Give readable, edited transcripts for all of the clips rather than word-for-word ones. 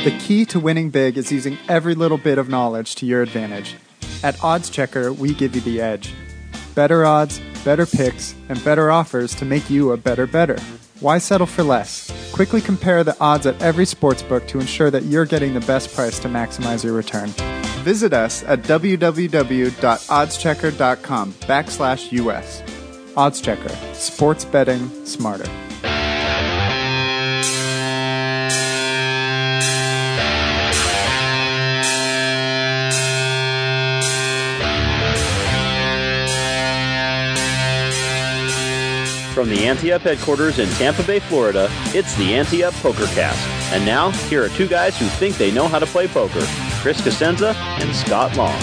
The key to winning big is using every little bit of knowledge to your advantage. At OddsChecker, we give you the edge. Better odds, better picks, and better offers to make you a better bettor. Why settle for less? Quickly compare the odds at every sportsbook to ensure that you're getting the best price to maximize your return. Visit us at www.oddschecker.com/US. OddsChecker. Sports betting smarter. From the Ante Up headquarters in Tampa Bay, Florida, it's the Ante Up PokerCast. And now, here are two guys who think they know how to play poker, Chris Cosenza and Scott Long.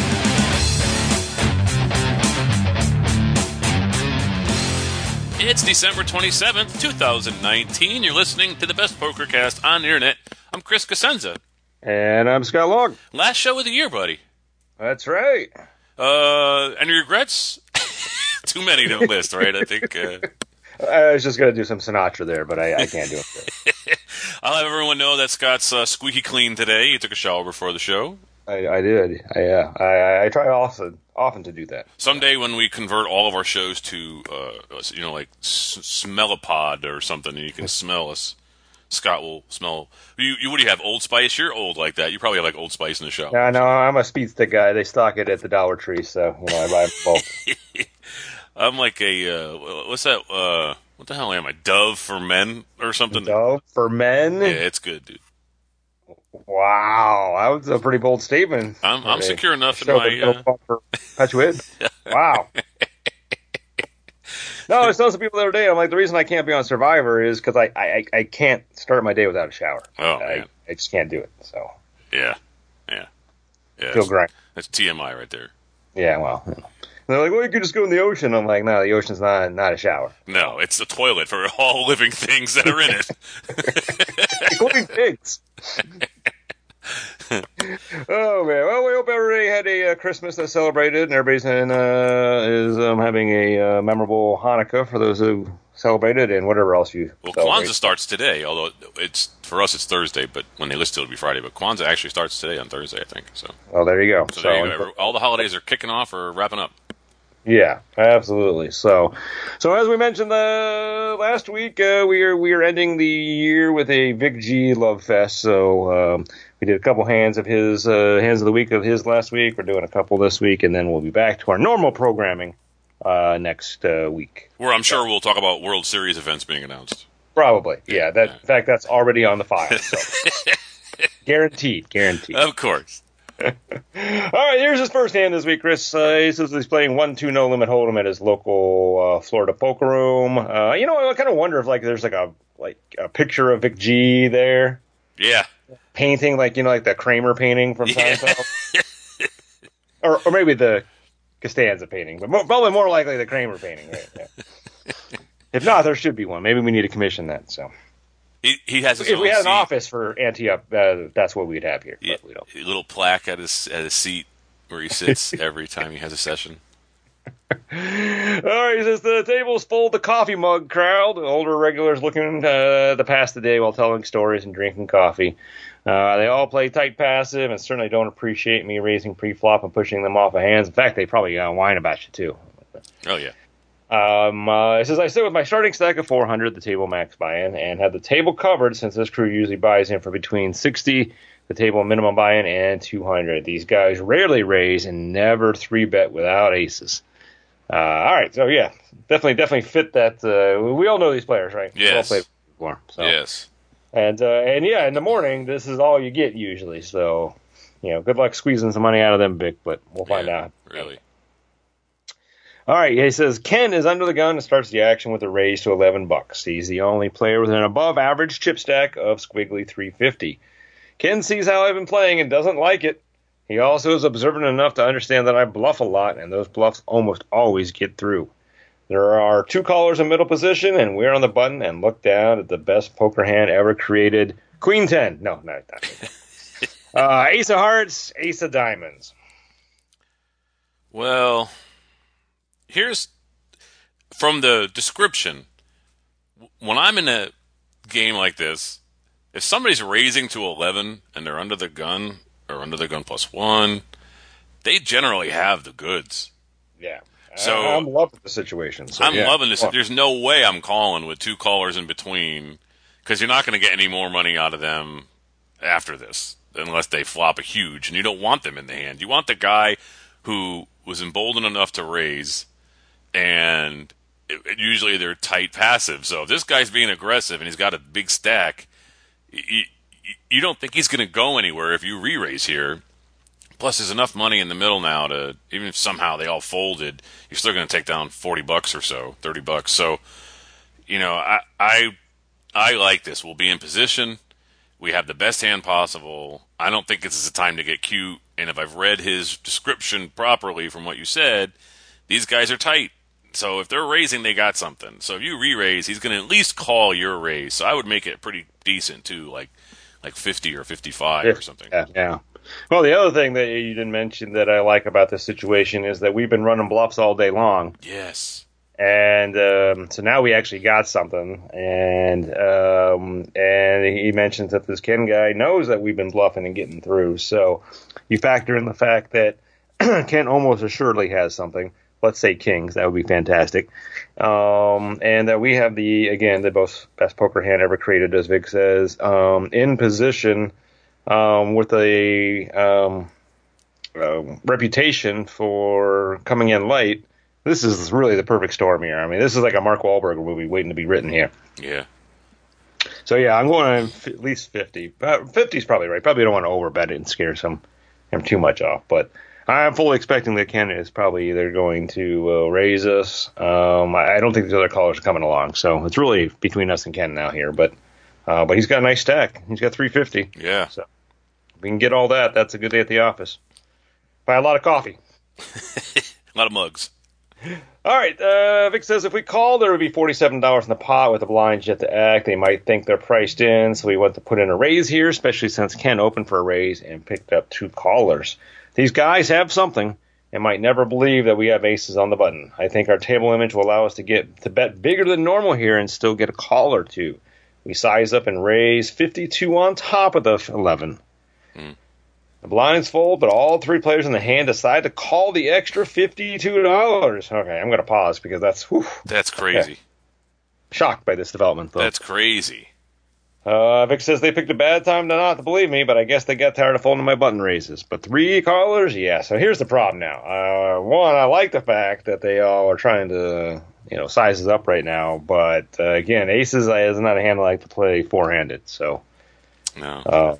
It's December 27th, 2019. You're listening to the best PokerCast on the internet. I'm Chris Cosenza. And I'm Scott Long. Last show of the year, buddy. That's right. Any regrets? Too many to list, right? I think... I was just going to do some Sinatra there, but I can't do it. I'll have everyone know that Scott's squeaky clean today. He took a shower before the show. I did. I try often to do that. Someday when we convert all of our shows to, like Smellapod or something, and you can smell us, Scott will smell... What do you have, Old Spice? You're old like that. You probably have like Old Spice in the show. No, I'm a speed stick guy. They stock it at the Dollar Tree, so I buy them both. I'm like a, what's that, what the hell am I, Dove for Men or something? Dove for Men? Yeah, it's good, dude. Wow, that was a pretty bold statement. I'm secure enough in my... Perpetuate? Wow. No, I was telling some people the other day, I'm like, the reason I can't be on Survivor is because I can't start my day without a shower. Oh, man. I just can't do it, so. Yeah. Feel great. That's TMI right there. Yeah, well... They're like, well, you could just go in the ocean. I'm like, no, the ocean's not a shower. No, it's a toilet for all living things that are in it. Including pigs. Oh, man. Well, we hope everybody had a Christmas that's celebrated, and everybody's is having a memorable Hanukkah for those who celebrated, and whatever else you celebrate. Kwanzaa starts today, although for us it's Thursday, but when they list it, it'll be Friday. But Kwanzaa actually starts today on Thursday, I think. So. Oh, there you go. So there you go. All the holidays are kicking off or wrapping up. Yeah, absolutely. So as we mentioned last week, we are ending the year with a Vic G Love Fest. So we did a couple hands of the week of his last week. We're doing a couple this week, and then we'll be back to our normal programming next week. Where I'm sure we'll talk about World Series events being announced. Probably, yeah. In fact, that's already on the file. So. Guaranteed. Of course. All right, here's his first hand this week, Chris. He says he's playing 1-2 no limit hold'em at his local Florida poker room. I kind of wonder if there's a picture of Vic G there. Yeah. Painting like the Kramer painting from Seinfeld. or maybe the Costanza painting, but probably more likely the Kramer painting. Right? Yeah. If not, there should be one. Maybe we need to commission that. So. He has his if own we had seat. an office for Ante-Up, that's what we'd have here. Yeah, but we don't. A little plaque at his seat where he sits every time he has a session. All right, he says the table's full of the coffee mug crowd. Older regulars looking to pass the day while telling stories and drinking coffee. They all play tight passive and certainly don't appreciate me raising pre-flop and pushing them off of hands. In fact, they probably whine about you too. Oh, yeah. It says, I sit with my starting stack of 400, the table max buy-in, and have the table covered since this crew usually buys in for between 60, the table minimum buy-in, and 200. These guys rarely raise and never 3-bet without aces. All right, so yeah, definitely fit that. We all know these players, right? Yes. We all played before, so. Yes. And yeah, in the morning, this is all you get usually, so, good luck squeezing some money out of them, Vic, but we'll find out. Really. All right, he says, Ken is under the gun and starts the action with a raise to $11. He's the only player with an above-average chip stack of squiggly 350. Ken sees how I've been playing and doesn't like it. He also is observant enough to understand that I bluff a lot, and those bluffs almost always get through. There are 2 callers in middle position, and we're on the button and look down at the best poker hand ever created. Queen 10. No, not that. Ace of hearts, ace of diamonds. Well... Here's, from the description, when I'm in a game like this, if somebody's raising to 11 and they're under the gun or under the gun +1, they generally have the goods. Yeah. So I'm loving the situation. So, I'm loving this. There's no way I'm calling with 2 callers in between, because you're not going to get any more money out of them after this unless they flop a huge, and you don't want them in the hand. You want the guy who was emboldened enough to raise, and usually they're tight passive. So if this guy's being aggressive and he's got a big stack, you don't think he's going to go anywhere if you re-raise here. Plus, there's enough money in the middle now to, even if somehow they all folded, you're still going to take down $40 or so, $30. So, I like this. We'll be in position. We have the best hand possible. I don't think this is the time to get cute. And if I've read his description properly from what you said, these guys are tight. So if they're raising, they got something. So if you re-raise, he's going to at least call your raise. So I would make it pretty decent too, like 50 or 55 or something. Yeah. Well, the other thing that you didn't mention that I like about this situation is that we've been running bluffs all day long. Yes. And so now we actually got something. And he mentions that this Ken guy knows that we've been bluffing and getting through. So you factor in the fact that Ken almost assuredly has something. Let's say kings. That would be fantastic. And that we have the best poker hand ever created, as Vic says, in position with a reputation for coming in late. This is really the perfect storm here. I mean, this is like a Mark Wahlberg movie waiting to be written here. Yeah. So, yeah, I'm going at least 50. 50 is probably right. Probably don't want to overbet it and scare him too much off. But I'm fully expecting that Ken is probably either going to raise us. I don't think the other callers are coming along. So it's really between us and Ken now here. But he's got a nice stack. He's got 350. Yeah. So if we can get all that, that's a good day at the office. Buy a lot of coffee. A lot of mugs. All right, Vic says if we call, there would be $47 in the pot with the blinds yet to act. They might think they're priced in, so we want to put in a raise here, especially since Ken opened for a raise and picked up 2 callers. These guys have something and might never believe that we have aces on the button. I think our table image will allow us to bet bigger than normal here and still get a call or 2. We size up and raise 52 on top of the 11. The blinds fold, but all 3 players in the hand decide to call the extra $52. Okay, I'm going to pause because that's crazy. Okay. Shocked by this development, though. That's crazy. Vic says they picked a bad time to not to believe me, but I guess they got tired of folding my button raises. But 3 callers? Yeah, so here's the problem now. One, I like the fact that they all are trying to, size us up right now. But, again, aces is not a hand I like to play 4-handed, so. No.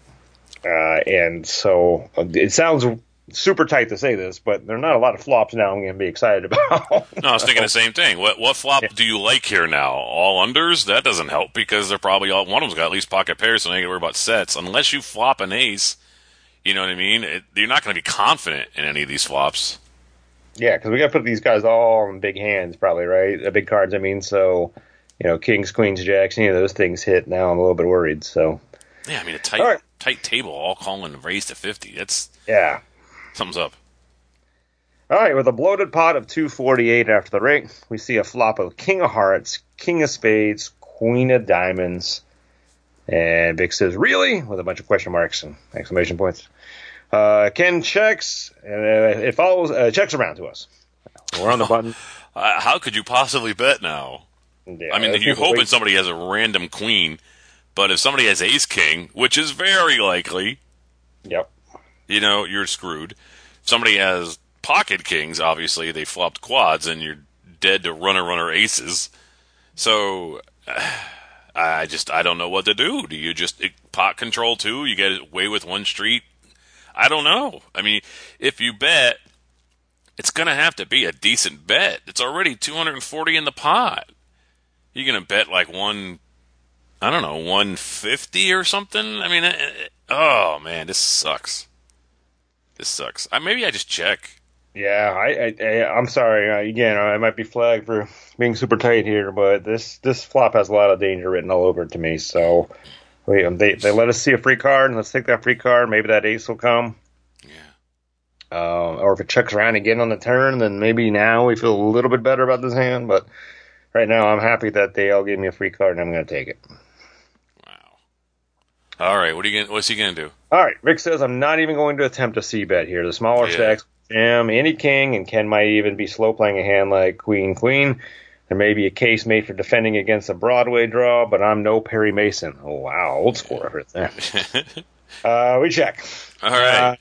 And so it sounds super tight to say this, but there are not a lot of flops now I'm going to be excited about. No, I was thinking the same thing. What flop do you like here now? All unders? That doesn't help because they're probably all, one of them's got at least pocket pairs, so I ain't got to worry about sets. Unless you flop an ace, you know what I mean? You're not going to be confident in any of these flops. Yeah, because we got to put these guys all in big hands, probably, right? Big cards, I mean. So, kings, queens, jacks, any of those things hit. Now I'm a little bit worried. So. Yeah, I mean, a tight table, all calling raise to 50. That's thumbs up. All right, with a bloated pot of 248 after the rake, we see a flop of king of hearts, king of spades, queen of diamonds, and Vic says, "Really?" with a bunch of question marks and exclamation points. Ken checks, and it follows checks around to us. We're on the button. How could you possibly bet now? Yeah, I mean, you're hoping somebody has a random queen. But if somebody has ace-king, which is very likely, yep, you're screwed. If somebody has pocket kings, obviously, they flopped quads, and you're dead to runner aces. So, I don't know what to do. Do you just pot control too? You get away with one street? I don't know. I mean, if you bet, it's going to have to be a decent bet. It's already 240 in the pot. You're going to bet like 150 or something? I mean, oh, man, this sucks. Maybe I just check. Yeah, I'm sorry. Again, I might be flagged for being super tight here, but this flop has a lot of danger written all over it to me. So they let us see a free card, and let's take that free card. Maybe that ace will come. Yeah. Or if it checks around again on the turn, then maybe now we feel a little bit better about this hand. But right now, I'm happy that they all gave me a free card, and I'm going to take it. All right, what's he gonna do? All right, Rick says, I'm not even going to attempt a C-bet here. The smaller stacks jam any king, and Ken might even be slow playing a hand like Queen. There may be a case made for defending against a Broadway draw, but I'm no Perry Mason. Oh, wow, old school right there. We check. All right.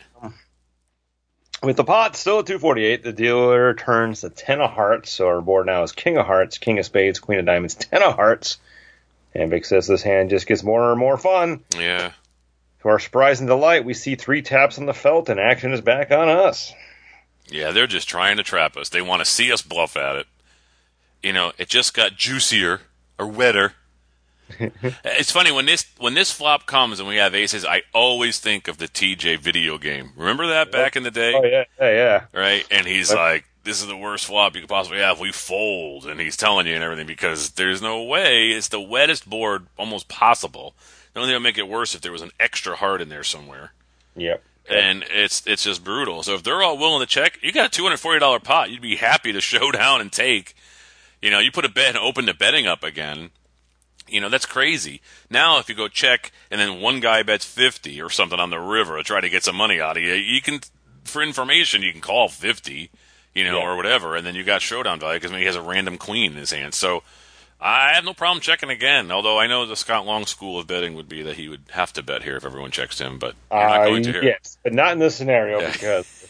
With the pot still at 248, the dealer turns the 10 of hearts, so our board now is King of hearts, King of spades, Queen of diamonds, 10 of hearts. And Vic says this hand just gets more and more fun. Yeah. To our surprise and delight, we see 3 taps on the felt, and action is back on us. Yeah, they're just trying to trap us. They want to see us bluff at it. You know, it just got juicier or wetter. It's funny when this flop comes and we have aces. I always think of the TJ video game. Remember that back in the day? Oh yeah. Right, and he's like, "This is the worst flop you could possibly have. We fold," and he's telling you and everything because there's no way. It's the wettest board almost possible. The only thing that would make it worse if there was an extra heart in there somewhere. Yep. And it's just brutal. So if they're all willing to check, you got a $240 pot. You'd be happy to show down and take. You know, you put a bet and open the betting up again. You know, that's crazy. Now, if you go check and then one guy bets 50 or something on the river to try to get some money out of you, you can, for information, you can call 50, you know, or whatever, and then you got showdown value because maybe he has a random queen in his hand. So I have no problem checking again, although I know the Scott Long school of betting would be that he would have to bet here if everyone checks him, but you're not going to here. Yes, but not in this scenario because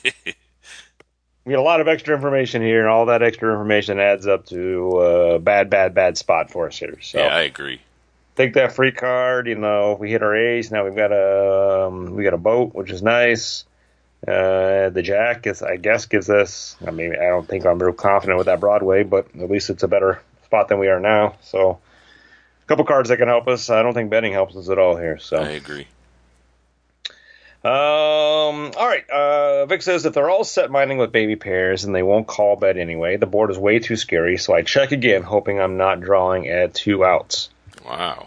we get a lot of extra information here, and all that extra information adds up to a bad spot for us here. So yeah, I agree. Take that free card. You know, we hit our ace. Now we've got a boat, which is nice. The jack I guess gives us. I mean, I don't think I'm real confident with that Broadway, but at least it's a better spot than we are now. So a couple cards that can help us. I don't think betting helps us at all here. So I agree. All right. Vic says if they're all set minding with baby pairs and they won't call bet anyway, the board is way too scary, so I check again, hoping I'm not drawing at 2 outs. Wow.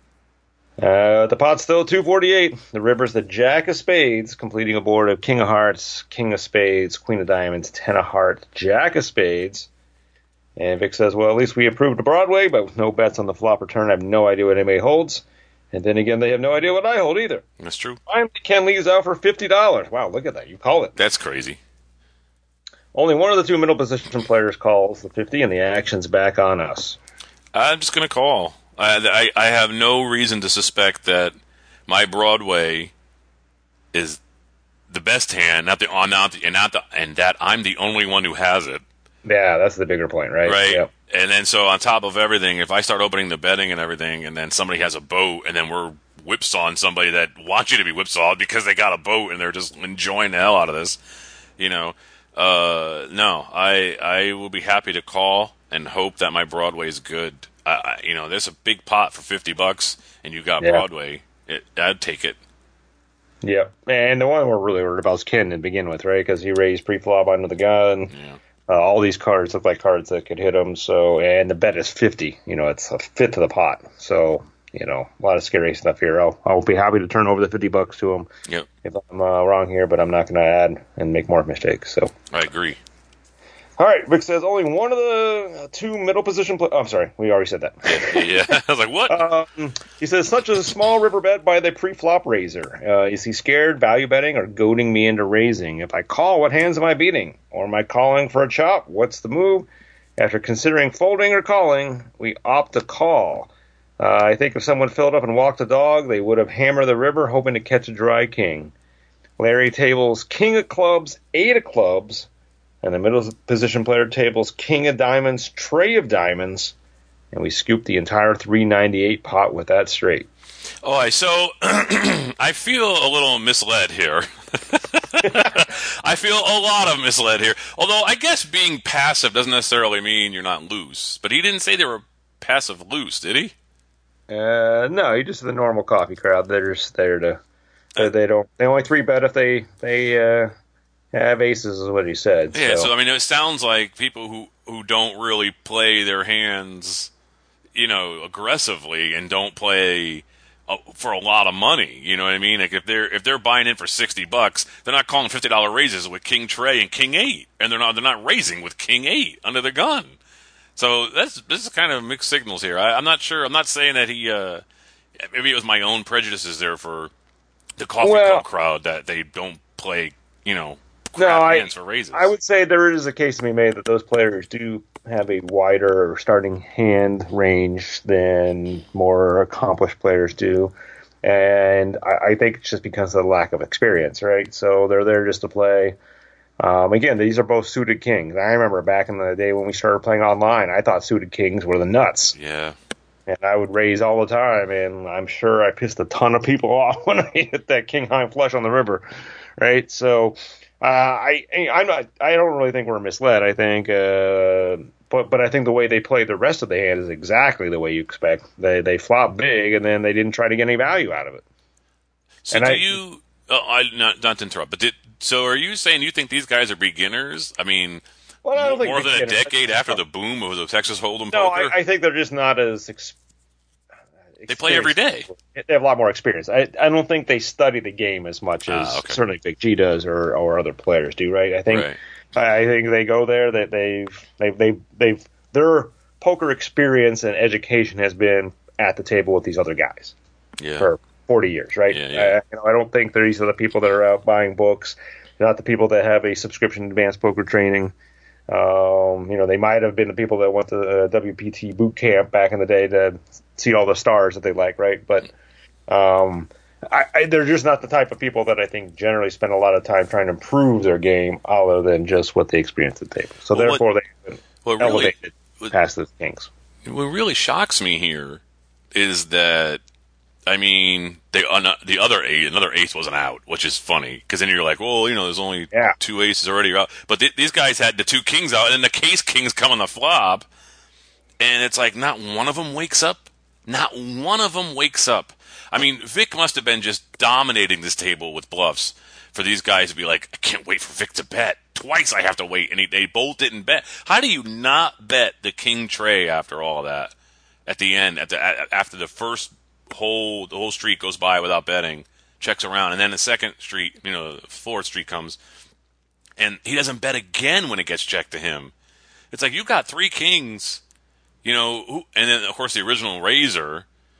The pot's still 248. The river's the jack of spades, completing a board of king of hearts, king of spades, queen of diamonds, 10 of hearts, jack of spades. And Vic says, well, at least we approved the Broadway, but with no bets on the flop return, I have no idea what anybody holds. And then again, they have no idea what I hold either. That's true. Finally, Ken leaves out for $50. Wow, look at that. You call it. That's crazy. Only one of the 2 middle position players calls the 50, and the action's back on us. I'm just going to call. I have no reason to suspect that my Broadway is the best hand, and that I'm the only one who has it. Yeah, that's the bigger point, right? Right. Yep. And then so on top of everything, if I start opening the betting and everything, and then somebody has a boat, and then we're whipsawing somebody that wants you to be whipsawed because they got a boat and they're just enjoying the hell out of this, you know, no, I will be happy to call and hope that my Broadway is good. You know, there's a big pot for $50, and you got Broadway. I'd take it. Yep. And the one we're really worried about is Ken to begin with, right? Because he raised pre-flop under the gun. Yeah. All these cards look like cards that could hit him. So, and the bet is 50. You know, it's a fifth to the pot. So, you know, a lot of scary stuff here. I'll be happy to turn over the $50 to him. Yep. If I'm wrong here, but I'm not going to add and make more mistakes. So I agree. All right, Vic says only one of the 2 middle position players. Oh, I'm sorry, we already said that. Yeah, I was like, what? He says, such a small river bet by the pre-flop raiser. Is he scared, value betting, or goading me into raising? If I call, what hands am I beating? Or am I calling for a chop? What's the move? After considering folding or calling, we opt to call. I think if someone filled up and walked the dog, they would have hammered the river, hoping to catch a dry king. Larry tables king of clubs, 8 of clubs, and the middle position player tables king of diamonds, trey of diamonds, and we scoop the entire 398 pot with that straight. Oh, so I feel a little misled here. I feel a lot of misled here. Although I guess being passive doesn't necessarily mean you're not loose. But he didn't say they were passive loose, did he? No, he just the normal coffee crowd. They're just there to. They only 3-bet if they have aces, is what he said. Yeah, so I mean, it sounds like people who don't really play their hands, you know, aggressively and don't play for a lot of money. You know what I mean? Like if they're buying in for $60, they're not calling $50 raises with King Trey and King 8, and they're not raising with King 8 under the gun. So this is kind of mixed signals here. I'm not sure. I'm not saying that he maybe it was my own prejudices there for the coffee Well- club crowd that they don't play, No, crap hands for raises. I would say there is a case to be made that those players do have a wider starting hand range than more accomplished players do. And I think it's just because of the lack of experience, right? So they're there just to play. Again, these are both suited kings. I remember back in the day when we started playing online, I thought suited kings were the nuts. Yeah. And I would raise all the time, and I'm sure I pissed a ton of people off when I hit that king high flush on the river, right? So I don't really think we're misled. I think, but I think the way they played the rest of the hand is exactly the way you expect. They flop big, and then they didn't try to get any value out of it. So And do I- you? Not to interrupt, but so are you saying you think these guys are beginners? I mean, Well, I don't think more than a beginners. decade after the boom of the Texas Hold'em No, poker, I think they're just not as. they play every day. They have a lot more experience. I don't think they study the game as much as Okay. certainly Big G does or other players do. Right? I think they go there that they've their poker experience and education has been at the table with these other guys Yeah. for 40 years. Right? Yeah. I don't think these are the people that are out buying books. They're not the people that have a subscription to advanced poker training. They might have been the people that went to WPT boot camp back in the day to see all the stars that they like, right? But they're just not the type of people that I think generally spend a lot of time trying to improve their game other than just what they experience at the table. So Well, therefore, they what really- elevated past the kings. What really shocks me here is that, I mean, another ace wasn't out, which is funny because then you're like, well, there's only two aces already out, but these guys had the two kings out, and then the case kings come on the flop, and it's like not one of them wakes up. Not one of them wakes up. I mean, Vic must have been just dominating this table with bluffs for these guys to be like, I can't wait for Vic to bet. Twice I have to wait, and they both didn't bet. How do you not bet the king tray after all that? At the end, after the first the whole street goes by without betting, checks around, and then the second street, the fourth street comes, and he doesn't bet again when it gets checked to him. It's like you got three kings, and then of course the original raiser,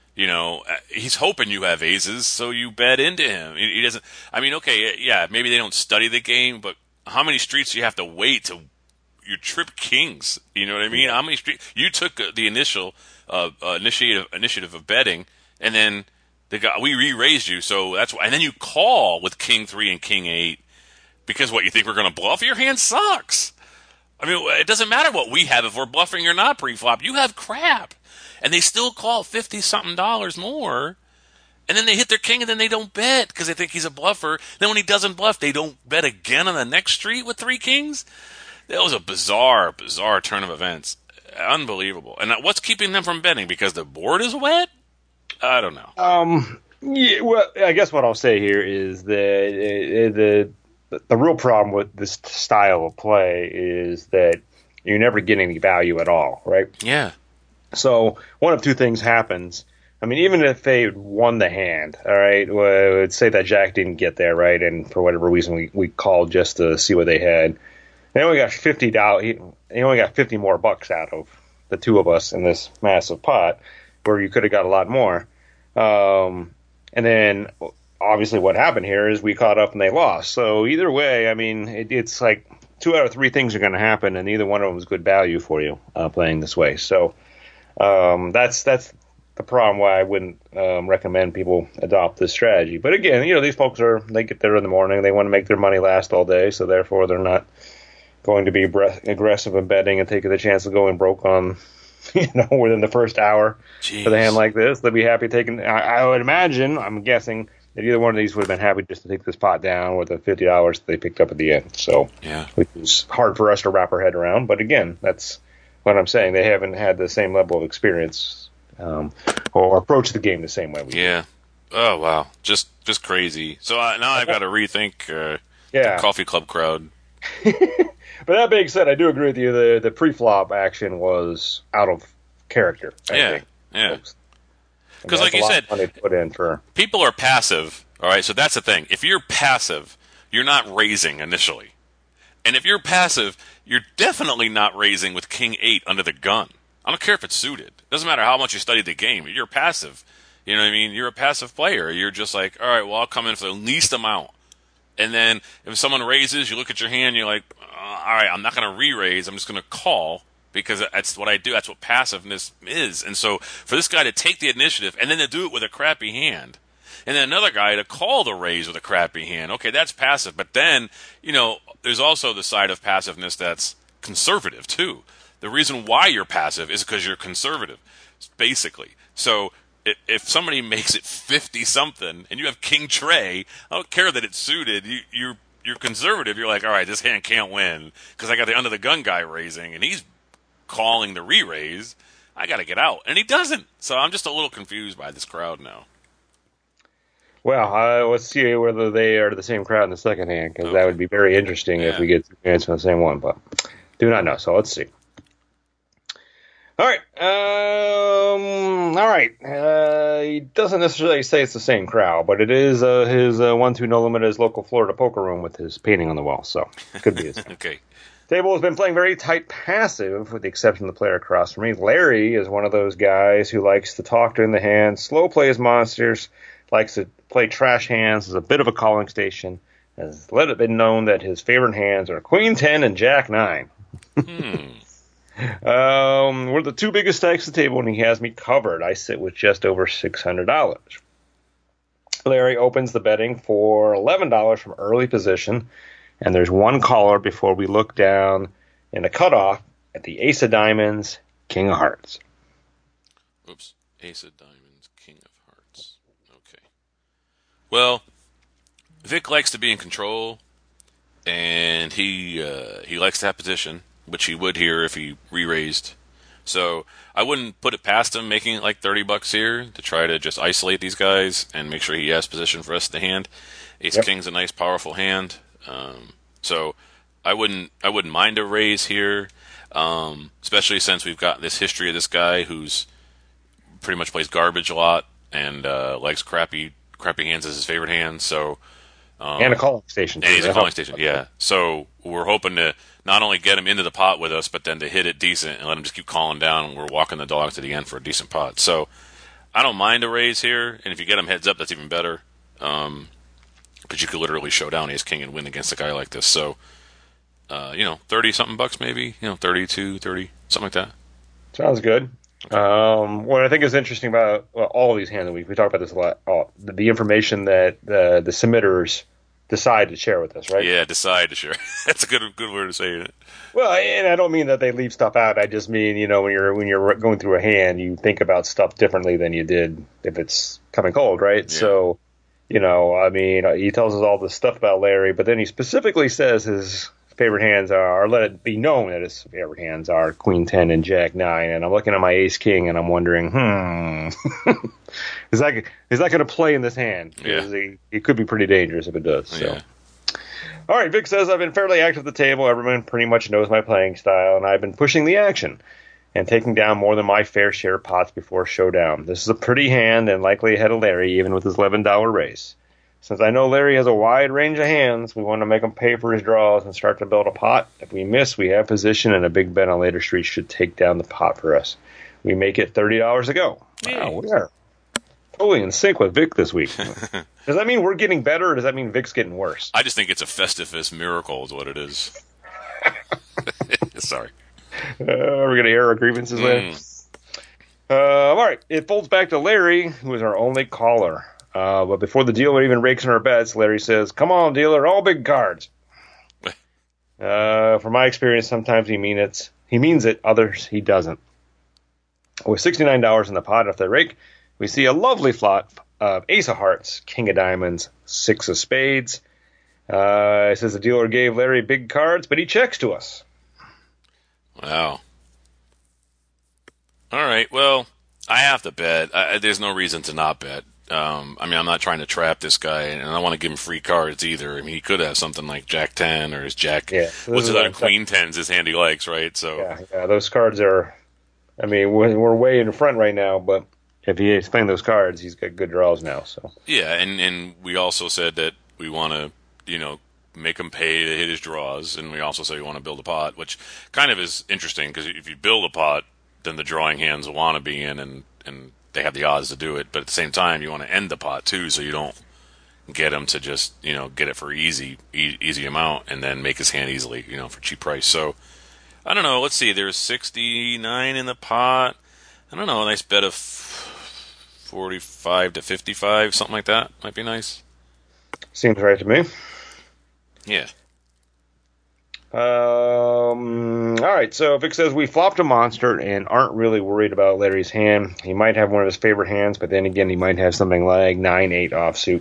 he's hoping you have aces, so you bet into him. He doesn't. I mean, okay, yeah, maybe they don't study the game, but how many streets do you have to wait to you trip kings? You know what I mean? How many streets you took the initial initiative of betting, and then we re-raised you, so that's why. And then you call with king 3 and king 8 because what, you think we're going to bluff? Your hand sucks. I mean, it doesn't matter what we have if we're bluffing or not pre-flop. You have crap, and they still call $50-something more. And then they hit their king, and then they don't bet because they think he's a bluffer. Then when he doesn't bluff, they don't bet again on the next street with three kings. That was a bizarre turn of events. Unbelievable. And what's keeping them from betting? Because the board is wet? I don't know. Yeah, well, I guess what I'll say here is that the real problem with this style of play is that you're never getting any value at all, right? Yeah. So one of two things happens. I mean, even if they won the hand, all right, well, let's say that Jack didn't get there, right, and for whatever reason we called just to see what they had. They only got $50. He only got 50 more bucks out of the two of us in this massive pot, where you could have got a lot more. And then obviously what happened here is we caught up and they lost. So either way, I mean, it's like 2 out of 3 things are going to happen, and neither one of them is good value for you playing this way. So that's the problem why I wouldn't recommend people adopt this strategy. But again, these folks they get there in the morning, they want to make their money last all day, so therefore they're not going to be aggressive in betting and taking the chance of going broke on, within the first hour. Jeez. For the hand like this. They'd be happy taking. I would imagine, I'm guessing, that either one of these would have been happy just to take this pot down with the $50 that they picked up at the end. So, yeah, which is hard for us to wrap our head around. But again, that's what I'm saying. They haven't had the same level of experience or approach the game the same way we do. Yeah. Oh wow, just crazy. So now I've got to rethink the coffee club crowd. But that being said, I do agree with you. The pre-flop action was out of character. I think. Yeah. Because, like you said, money to put in for people are passive. All right, so that's the thing. If you're passive, you're not raising initially, and if you're passive, you're definitely not raising with king 8 under the gun. I don't care if it's suited. Doesn't matter how much you study the game. If you're passive, You know what I mean? You're a passive player. You're just like, all right, well, I'll come in for the least amount. And then if someone raises, you look at your hand, you're like, all right, I'm not going to re-raise. I'm just going to call because that's what I do. That's what passiveness is. And so for this guy to take the initiative and then to do it with a crappy hand, and then another guy to call the raise with a crappy hand, okay, that's passive. But then, there's also the side of passiveness that's conservative, too. The reason why you're passive is because you're conservative, basically. So if somebody makes it 50-something and you have King Trey, I don't care that it's suited. You're conservative. You're like, all right, this hand can't win because I got the under-the-gun guy raising, and he's calling the re-raise. I got to get out. And he doesn't. So I'm just a little confused by this crowd now. Well, let's see whether they are the same crowd in the second hand, because that would be very interesting if we get two hands from the same one. But do not know, so let's see. All right. He doesn't necessarily say it's the same crowd, but it is his 1-2 No Limit, his local Florida poker room with his painting on the wall, so it could be his. Okay. Table has been playing very tight passive, with the exception of the player across from me. Larry is one of those guys who likes to talk during the hand, slow play his monsters, likes to play trash hands, is a bit of a calling station, has let it be known that his favorite hands are Queen 10 and Jack 9. We're the two biggest stacks at the table, and he has me covered. I sit with just over $600. Larry opens the betting for $11 from early position, and there's one caller before we look down in the cutoff at the Ace of Diamonds, King of Hearts. Oops. Ace of Diamonds, King of Hearts. Okay. Well, Vic likes to be in control, and he likes to have position, which he would here if he re-raised. So I wouldn't put it past him making it like $30 here to try to just isolate these guys and make sure he has position for the rest of the hand. Ace King's a nice, powerful hand. So I wouldn't mind a raise here, especially since we've got this history of this guy who's pretty much plays garbage a lot and likes crappy hands as his favorite hand. So and a calling station. And he's a calling station, yeah. So we're hoping to not only get him into the pot with us, but then to hit it decent and let him just keep calling down, and we're walking the dog to the end for a decent pot. So I don't mind a raise here, and if you get him heads up, that's even better. Because you could literally show down Ace King and win against a guy like this. So, 30-something bucks maybe, 32, 30, something like that. Sounds good. What I think is interesting about all of these hands, we talk about this a lot, the information that the submitters decide to share with us, right? Yeah, decide to share. That's a good word to say, isn't it? Well, and I don't mean that they leave stuff out. I just mean, when you're going through a hand, you think about stuff differently than you did if it's coming cold, right? Yeah. So, he tells us all this stuff about Larry, but then he specifically says his favorite hands are, or let it be known that his favorite hands are Queen 10 and Jack 9. And I'm looking at my Ace King and I'm wondering, is that going to play in this hand? Because it could be pretty dangerous if it does. So. Yeah. All right, Vic says, I've been fairly active at the table. Everyone pretty much knows my playing style, and I've been pushing the action and taking down more than my fair share of pots before showdown. This is a pretty hand and likely ahead of Larry, even with his $11 raise. Since I know Larry has a wide range of hands, we want to make him pay for his draws and start to build a pot. If we miss, we have position, and a big bet on later streets should take down the pot for us. We make it $30 a go. Wow, we are totally in sync with Vic this week. Does that mean we're getting better, or does that mean Vic's getting worse? I just think it's a Festivus miracle is what it is. Sorry. We're going to air our grievances later. All right, it folds back to Larry, who is our only caller. But before the dealer even rakes in our bets, Larry says, "Come on, dealer, all big cards." From my experience, sometimes he means it, others he doesn't. With $69 in the pot after the rake, we see a lovely flop of Ace of Hearts, King of Diamonds, 6 of Spades. It says the dealer gave Larry big cards, but he checks to us. Wow. All right, well, I have to bet. There's no reason to not bet. I'm not trying to trap this guy, and I don't want to give him free cards either. I mean, he could have something like Jack 10 or his Jack. Yeah, what's it on Queen 10's his hand he likes, right? So yeah, those cards are. I mean, we're way in front right now, but if he's playing those cards, he's got good draws now. So yeah, and we also said that we want to, make him pay to hit his draws, and we also say we want to build a pot, which kind of is interesting because if you build a pot, then the drawing hands will want to be in, and they have the odds to do it. But at the same time, you want to end the pot too, so you don't get him to just get it for easy amount and then make his hand easily for cheap price. So I don't know. Let's see. There's 69 in the pot. I don't know. A nice bet of 45 to 55, something like that might be nice. Seems right to me. Yeah. All right, so Vic says we flopped a monster and aren't really worried about Larry's hand. He might have one of his favorite hands, but then again, he might have something like 9-8 offsuit.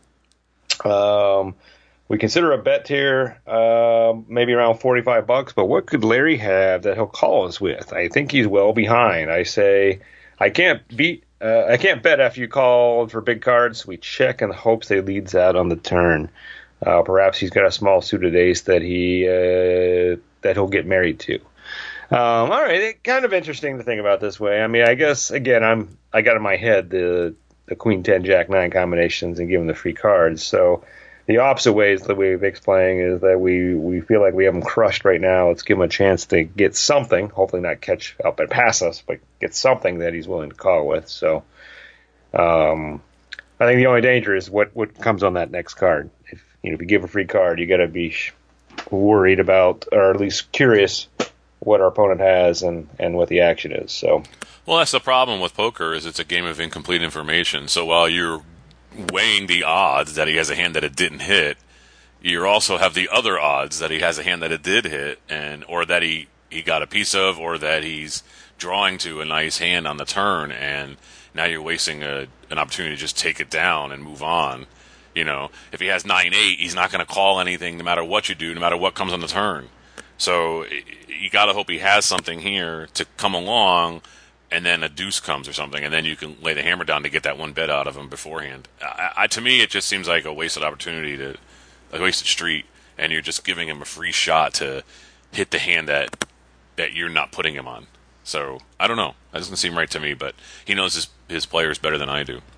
We consider a bet here, maybe around $45, but what could Larry have that he'll call us with? I think he's well behind. I say I can't bet after you call for big cards. We check in the hopes they leads out on the turn. Perhaps he's got a small suited ace that he'll get married to. All right, kind of interesting to think about this way. I mean, I guess again, I got in my head the Queen 10 Jack 9 combinations and give him the free cards. So the opposite way is the way Vic's playing is that we feel like we have him crushed right now. Let's give him a chance to get something. Hopefully not catch up and pass us, but get something that he's willing to call with. So I think the only danger is what comes on that next card. If you give a free card, you got to be worried about, or at least curious, what our opponent has and what the action is. So, well, that's the problem with poker is it's a game of incomplete information. So while you're weighing the odds that he has a hand that it didn't hit, you also have the other odds that he has a hand that it did hit, or that he got a piece of, or that he's drawing to a nice hand on the turn, and now you're wasting an opportunity to just take it down and move on. If he has 9-8, he's not going to call anything no matter what you do, no matter what comes on the turn. So you got to hope he has something here to come along, and then a deuce comes or something, and then you can lay the hammer down to get that one bet out of him beforehand. To me, it just seems like a wasted opportunity, a wasted street, and you're just giving him a free shot to hit the hand that you're not putting him on. So I don't know. That doesn't seem right to me, but he knows his players better than I do.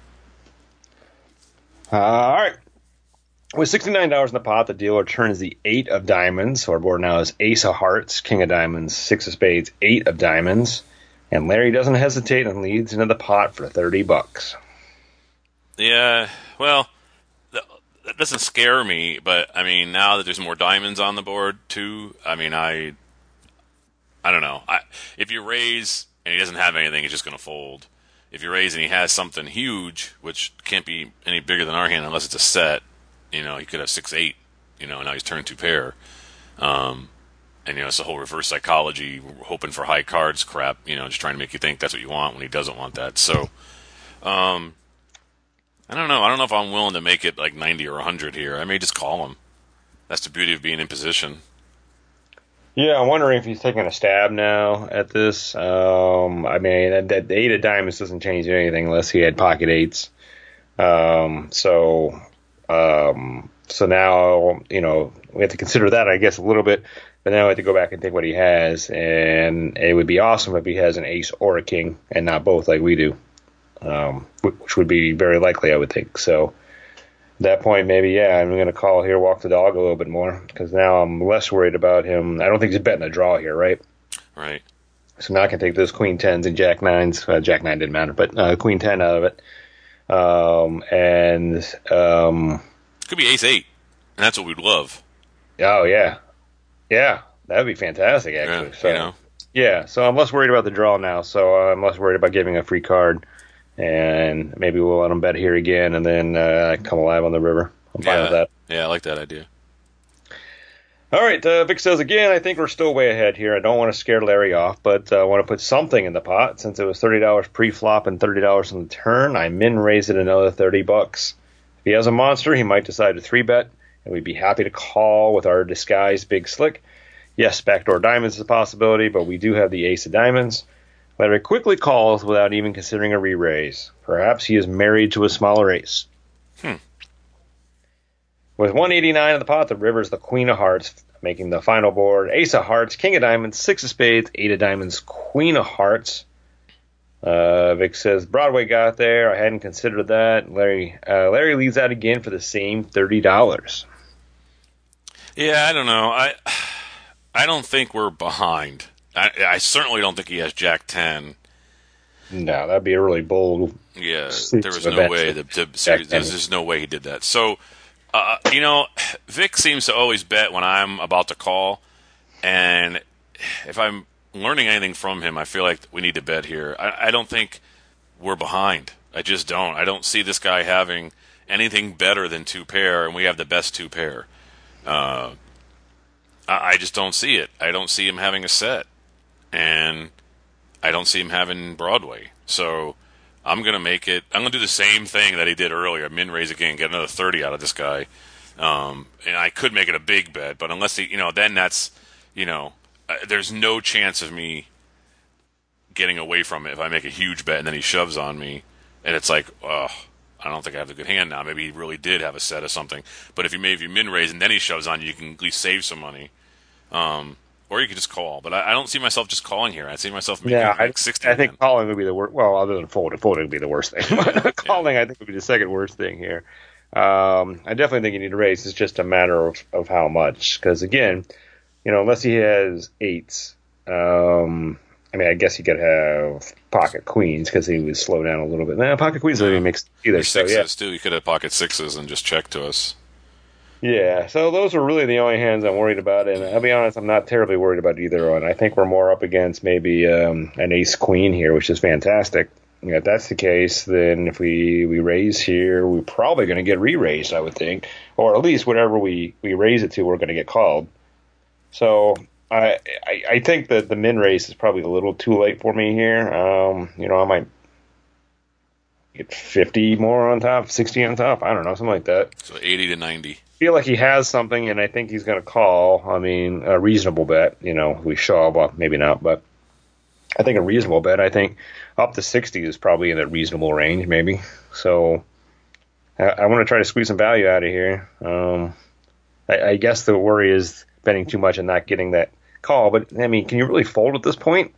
All right. With $69 in the pot, the dealer turns the 8 of diamonds. So our board now is ace of hearts, king of diamonds, 6 of spades, 8 of diamonds. And Larry doesn't hesitate and leads into the pot for $30. Yeah, well, that doesn't scare me, but, I mean, now that there's more diamonds on the board, too, I mean, I don't know. If you raise and he doesn't have anything, he's just going to fold. If you raise and he has something huge, which can't be any bigger than our hand unless it's a set, he could have 6-8, and now he's turned 2 pair. And, it's the whole reverse psychology, hoping for high cards crap, just trying to make you think that's what you want when he doesn't want that. So, I don't know. I don't know if I'm willing to make it like 90 or 100 here. I may just call him. That's the beauty of being in position. Yeah, I'm wondering if he's taking a stab now at this. I mean, the 8 of diamonds doesn't change anything unless he had pocket 8s. So now, we have to consider that, I guess, a little bit. But now we have to go back and think what he has. And it would be awesome if he has an ace or a king and not both like we do, which would be very likely, I would think. So at that point, maybe, yeah, I'm going to call here, walk the dog a little bit more, because now I'm less worried about him. I don't think he's betting a draw here, right? Right. So now I can take those queen 10s and jack 9s. Jack 9 didn't matter, but queen 10 out of it. Could be ace 8, and that's what we'd love. Oh, yeah. Yeah, that would be fantastic, actually. Yeah, Yeah, so I'm less worried about the draw now, so I'm less worried about giving a free card. And maybe we'll let him bet here again and then come alive on the river. I'm fine with that. Yeah, I like that idea. All right, Vic says again, I think we're still way ahead here. I don't want to scare Larry off, but I want to put something in the pot. Since it was $30 pre-flop and $30 on the turn, I min-raise it another $30. If he has a monster, he might decide to 3-bet, and we'd be happy to call with our disguised big slick. Yes, backdoor diamonds is a possibility, but we do have the ace of diamonds. Larry quickly calls without even considering a re-raise. Perhaps he is married to a smaller ace. With 189 in the pot, the river is the queen of hearts, making the final board ace of hearts, king of diamonds, 6 of spades, 8 of diamonds, queen of hearts. Vic says, Broadway got there. I hadn't considered that. Larry leads out again for the same $30. Yeah, I don't know. I don't think we're behind. I certainly don't think he has Jack 10. No, that'd be a really bold. Yeah, there was no way. There's just no way he did that. So, Vic seems to always bet when I'm about to call, and if I'm learning anything from him, I feel like we need to bet here. I don't think we're behind. I just don't. I don't see this guy having anything better than 2 pair, and we have the best 2 pair. I just don't see it. I don't see him having a set, and I don't see him having Broadway. So I'm going to make it. I'm going to do the same thing that he did earlier. Min raise again, get another 30 out of this guy. And I could make it a big bet, but unless he, then that's, there's no chance of me getting away from it if I make a huge bet and then he shoves on me, and it's like, I don't think I have a good hand now. Maybe he really did have a set or something. But if you min raise and then he shoves on you, you can at least save some money. Or you could just call. But I don't see myself just calling here. I see myself making like 60. I think calling would be the worst. Well, other than folding would be the worst thing. Calling, I think, would be the second worst thing here. I definitely think you need to raise. It's just a matter of how much. Because, again, unless he has 8s, I guess he could have pocket queens because he would slow down a little bit. Nah, pocket queens doesn't even mix either. Sixes, too. He could have pocket 6s and just check to us. Yeah, so those are really the only hands I'm worried about, and I'll be honest, I'm not terribly worried about either one. I think we're more up against maybe an ace-queen here, which is fantastic. If that's the case, then if we raise here, we're probably going to get re-raised, I would think. Or at least whatever we raise it to, we're going to get called. So I think that the min raise is probably a little too late for me here. I might get 50 more on top, 60 on top. I don't know, something like that. So 80 to 90. Feel like he has something, and I think he's going to call. I mean, a reasonable bet. We shove, well, maybe not, but I think a reasonable bet. I think up to 60 is probably in a reasonable range, maybe. So I want to try to squeeze some value out of here. I guess the worry is betting too much and not getting that call. But I mean, can you really fold at this point?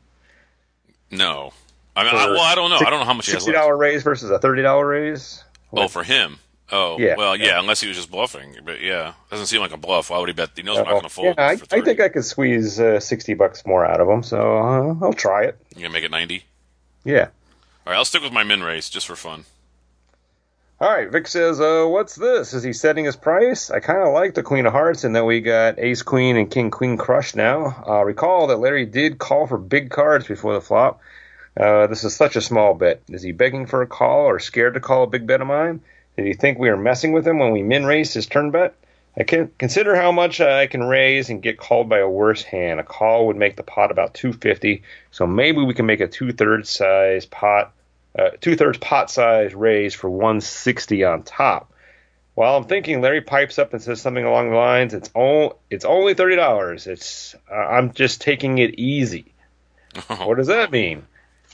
No. I don't know. I don't know how much he has left. $60 raise versus a $30 raise. Oh, for him. Oh, yeah, well, yeah, unless he was just bluffing. But, yeah, doesn't seem like a bluff. Why would he bet? He knows we're not going to fold. Yeah, I think I could squeeze $60 more out of him, so I'll try it. You going to make it 90? Yeah. All right, I'll stick with my min raise just for fun. All right, Vic says, what's this? Is he setting his price? I kind of like the Queen of Hearts, and then we got Ace-Queen and King-Queen crush now. Recall that Larry did call for big cards before the flop. This is such a small bet. Is he begging for a call or scared to call a big bet of mine? Did he think we were messing with him when we min-raised his turn bet? I can consider how much I can raise and get called by a worse hand. A call would make the pot about 250, so maybe we can make a two-thirds pot size raise for 160 on top. While I'm thinking, Larry pipes up and says something along the lines, "It's only $30. I'm just taking it easy." What does that mean?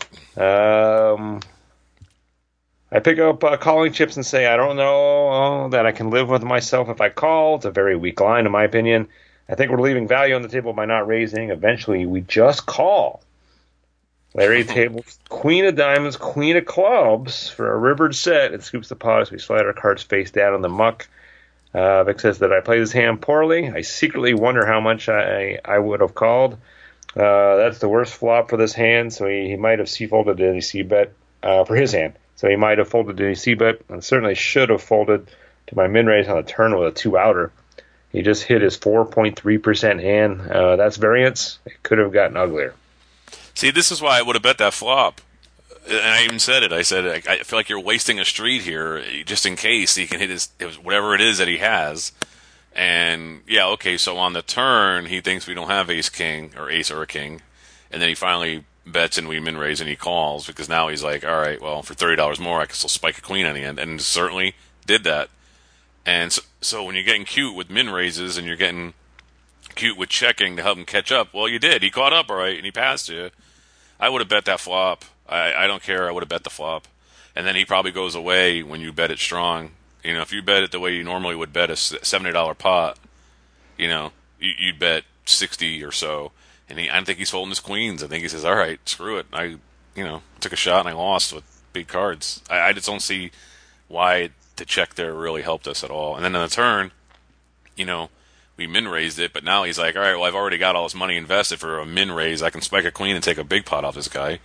I pick up calling chips and say, I don't know that I can live with myself if I call. It's a very weak line, in my opinion. I think we're leaving value on the table by not raising. Eventually, we just call. Larry tables Queen of Diamonds, Queen of Clubs for a rivered set and scoops the pot as we slide our cards face down in the muck. Vic says that I played this hand poorly. I secretly wonder how much I would have called. That's the worst flop for this hand, so he might have C-folded any C-bet for his hand. So he might have folded to C-bet and certainly should have folded to my min-raise on the turn with a 2-outer. He just hit his 4.3% hand. That's variance. It could have gotten uglier. See, this is why I would have bet that flop. And I even said it. I said, I feel like you're wasting a street here just in case he can hit his whatever it is that he has. And, yeah, okay, so on the turn, he thinks we don't have ace-king or ace or a king. And then he finally bets and we min-raise and he calls because now he's like, all right, well, for $30 more, I can still spike a queen on the end. And certainly did that. And so when you're getting cute with min-raises and you're getting cute with checking to help him catch up, well, you did. He caught up, all right, and he passed you. I would have bet that flop. I don't care. I would have bet the flop. And then he probably goes away when you bet it strong. If you bet it the way you normally would bet a $70 pot, you'd bet 60 or so. And I don't think he's folding his queens. I think he says, all right, screw it. I took a shot and I lost with big cards. I just don't see why the check there really helped us at all. And then on the turn, we min-raised it, but now he's like, all right, well, I've already got all this money invested for a min-raise. I can spike a queen and take a big pot off this guy.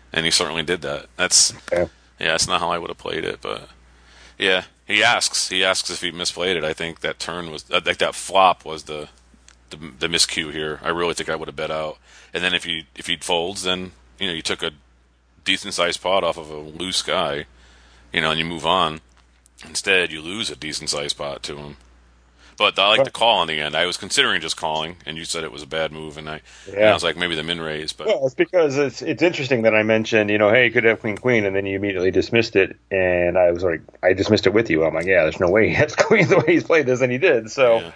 and he certainly did that. That's Okay. that's not how I would have played it, but yeah, he asks if he misplayed it. I think that turn was like that flop was the miscue here. I really think I would have bet out, and then if he folds, then you took a decent sized pot off of a loose guy, and you move on. Instead, you lose a decent sized pot to him. But I like the call in the end. I was considering just calling, and you said it was a bad move, and I was like, maybe the min raise. But well, it's because it's interesting that I mentioned, hey, you could have queen, and then you immediately dismissed it, and I was like, I dismissed it with you. I'm like, yeah, there's no way he has queen the way he's played this, and he did. So,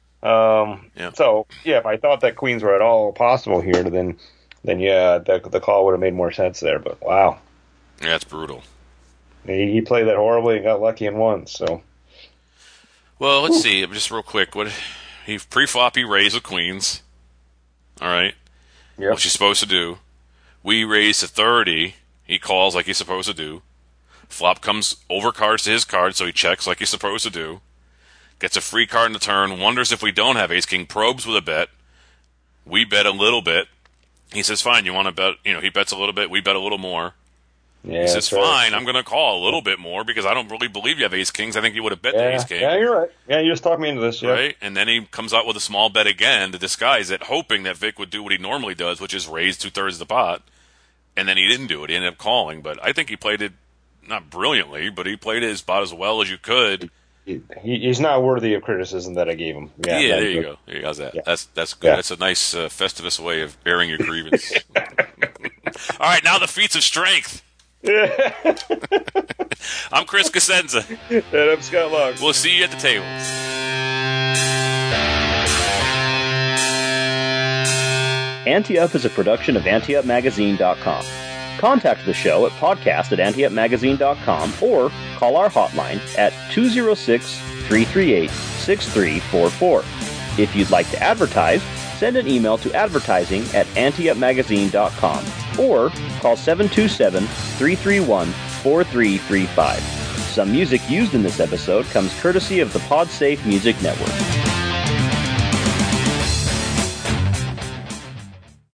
if I thought that queens were at all possible here, then yeah, the call would have made more sense there. But wow, yeah, it's brutal. He played that horribly and got lucky and won. So. Well, let's see. Just real quick. He pre-flop, he raised with queens. All right. Yep. What she's supposed to do. We raise to 30. He calls like he's supposed to do. Flop comes over cards to his card, so he checks like he's supposed to do. Gets a free card in the turn. Wonders if we don't have ace king. Probes with a bet. We bet a little bit. He says, "Fine. You want to bet?" He bets a little bit. We bet a little more. Yeah, he says, "Fine, I'm going to call a little bit more because I don't really believe you have ace kings. I think you would have bet the ace king." Yeah, you're right. Yeah, you just talked me into this. Yeah. Right? And then he comes out with a small bet again to disguise it, hoping that Vic would do what he normally does, which is raise 2/3 of the pot. And then he didn't do it. He ended up calling. But I think he played it not brilliantly, but he played it about as well as you could. He's not worthy of criticism that I gave him. Yeah, there you go. There you go. How's that? Yeah. That's good. Yeah. That's a nice Festivus way of airing your grievance. All right, now the feats of strength. I'm Chris Cosenza. And I'm Scott Long. We'll see you at the table. Ante-Up is a production of AnteUpMagazine.com. Contact the show at podcast@AnteUpMagazine.com or call our hotline at 206-338-6344. If you'd like to advertise, send an email to advertising@AnteUpMagazine.com or call 727-331-4335. Some music used in this episode comes courtesy of the PodSafe Music Network.